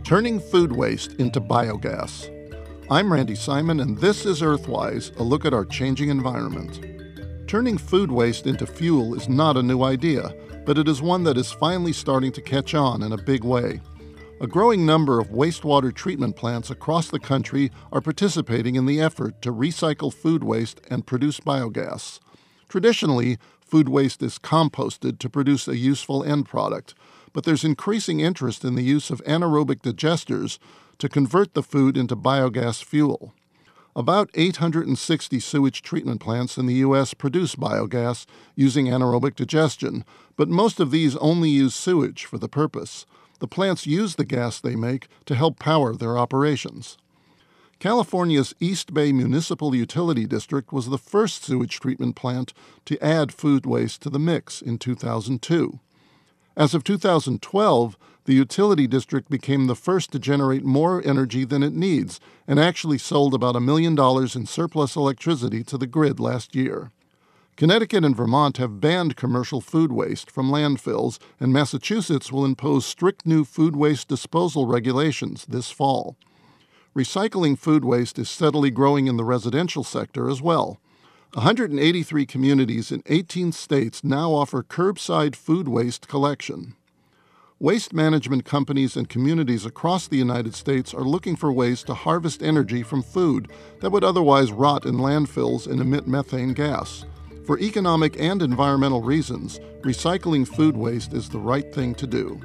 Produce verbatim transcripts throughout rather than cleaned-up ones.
Turning food waste into biogas. I'm Randy Simon, and this is Earthwise, a look at our changing environment. Turning food waste into fuel is not a new idea, but it is one that is finally starting to catch on in a big way. A growing number of wastewater treatment plants across the country are participating in the effort to recycle food waste and produce biogas. Traditionally, food waste is composted to produce a useful end product, but there's increasing interest in the use of anaerobic digesters to convert the food into biogas fuel. About eight hundred sixty sewage treatment plants in the U S produce biogas using anaerobic digestion, but most of these only use sewage for the purpose. The plants use the gas they make to help power their operations. California's East Bay Municipal Utility District was the first sewage treatment plant to add food waste to the mix in two thousand two. As of two thousand twelve, the utility district became the first to generate more energy than it needs and actually sold about a million dollars in surplus electricity to the grid last year. Connecticut and Vermont have banned commercial food waste from landfills, and Massachusetts will impose strict new food waste disposal regulations this fall. Recycling food waste is steadily growing in the residential sector as well. one hundred eighty-three communities in eighteen states now offer curbside food waste collection. Waste management companies and communities across the United States are looking for ways to harvest energy from food that would otherwise rot in landfills and emit methane gas. For economic and environmental reasons, recycling food waste is the right thing to do.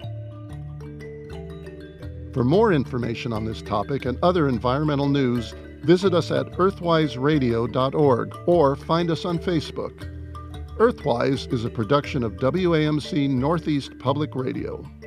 For more information on this topic and other environmental news, visit us at earthwise radio dot org or find us on Facebook. Earthwise is a production of W A M C Northeast Public Radio.